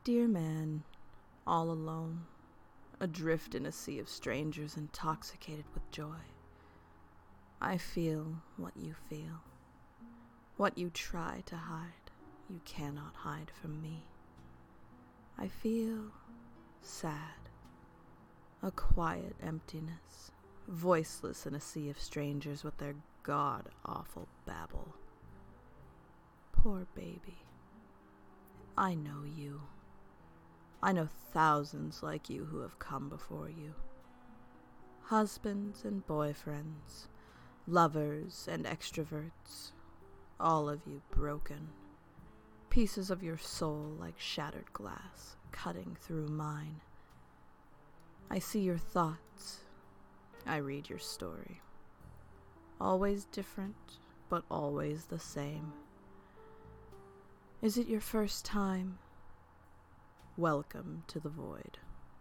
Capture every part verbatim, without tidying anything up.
Dear man, all alone, adrift in a sea of strangers intoxicated with joy, I feel what you feel. What you try to hide, you cannot hide from me. I feel sad, a quiet emptiness, voiceless in a sea of strangers with their god-awful babble. Poor baby. I know you. I know thousands like you who have come before you. Husbands and boyfriends, lovers and extroverts, all of you broken. Pieces of your soul like shattered glass, cutting through mine. I see your thoughts. I read your story. Always different, but always the same. Is it your first time? Welcome to the void.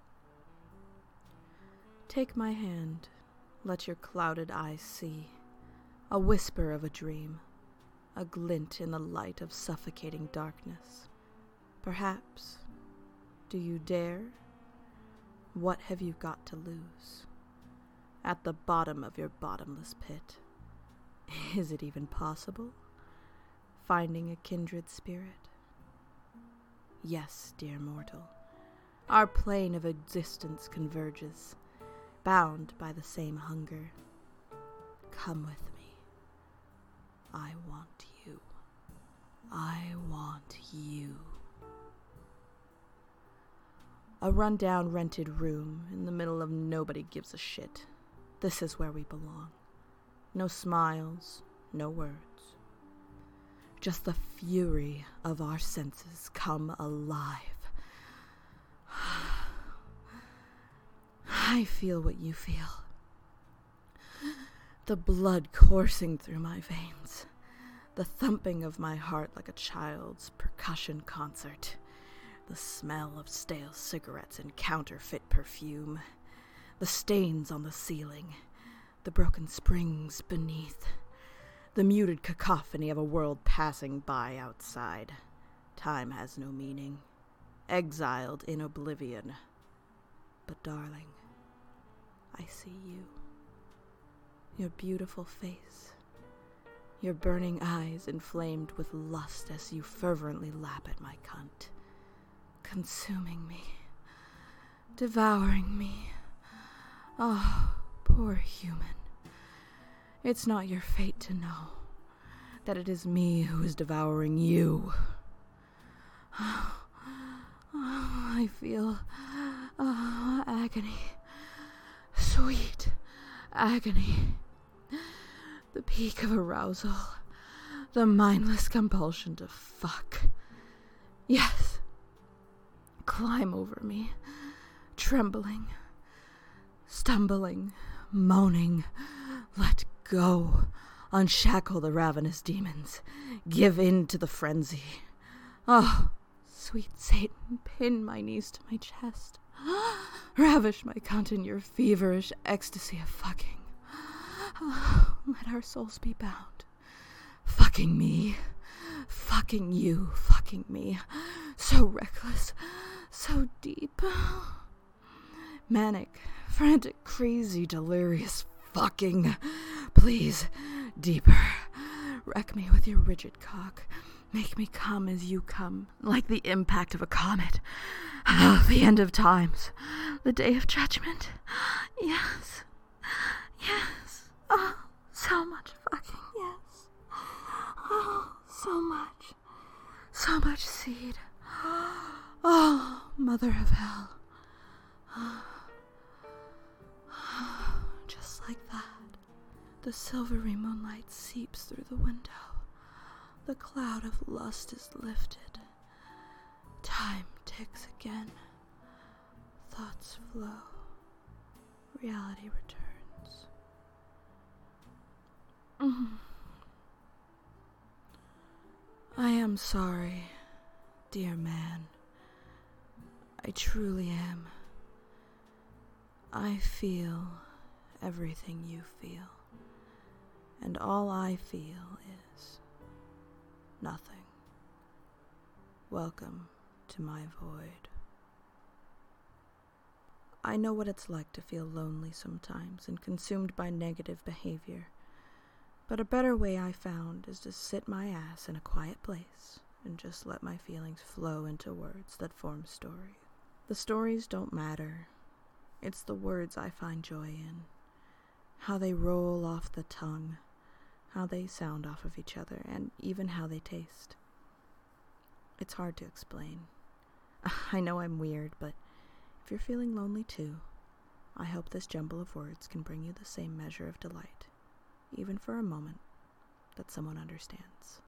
Take my hand, let your clouded eyes see, a whisper of a dream, a glint in the light of suffocating darkness. Perhaps, do you dare? What have you got to lose? At the bottom of your bottomless pit, is it even possible? Finding a kindred spirit? Yes, dear mortal, our plane of existence converges, bound by the same hunger. Come with me. I want you. I want you. A rundown rented room in the middle of nobody gives a shit. This is where we belong. No smiles, no words. Just the fury of our senses come alive. I feel what you feel. The blood coursing through my veins. The thumping of my heart like a child's percussion concert. The smell of stale cigarettes and counterfeit perfume. The stains on the ceiling. The broken springs beneath. The muted cacophony of a world passing by outside. Time has no meaning. Exiled in oblivion. But darling, I see you. Your beautiful face. Your burning eyes inflamed with lust as you fervently lap at my cunt. Consuming me. Devouring me. Oh, poor human. It's not your fate to know that it is me who is devouring you. Oh, I feel oh, agony. Sweet agony. The peak of arousal. The mindless compulsion to fuck. Yes. Climb over me. Trembling. Stumbling. Moaning. Let go. Unshackle the ravenous demons. Give in to the frenzy. Oh, sweet Satan, pin my knees to my chest. Ravish my cunt in your feverish ecstasy of fucking. Oh, let our souls be bound. Fucking me. Fucking you. Fucking me. So reckless. So deep. Manic. Frantic. Crazy. Delirious. Fucking. Please. Deeper. Wreck me with your rigid cock. Make me come as you come, like the impact of a comet. Oh, the end of times. The day of judgment. Yes. Yes. Oh, so much fucking yes. Oh, so much. So much seed. Oh, mother of hell. Just like that, the silvery moonlight seeps through the window. The cloud of lust is lifted. Time ticks again. Thoughts flow. Reality returns. Mm. I am sorry, dear man. I truly am. I feel everything you feel. And all I feel is nothing. Welcome to my void. I know what it's like to feel lonely sometimes and consumed by negative behavior, but a better way I found is to sit my ass in a quiet place and just let my feelings flow into words that form stories. The stories don't matter. It's the words I find joy in, how they roll off the tongue, how they sound off of each other, and even how they taste. It's hard to explain. I know I'm weird, but if you're feeling lonely too, I hope this jumble of words can bring you the same measure of delight, even for a moment, that someone understands.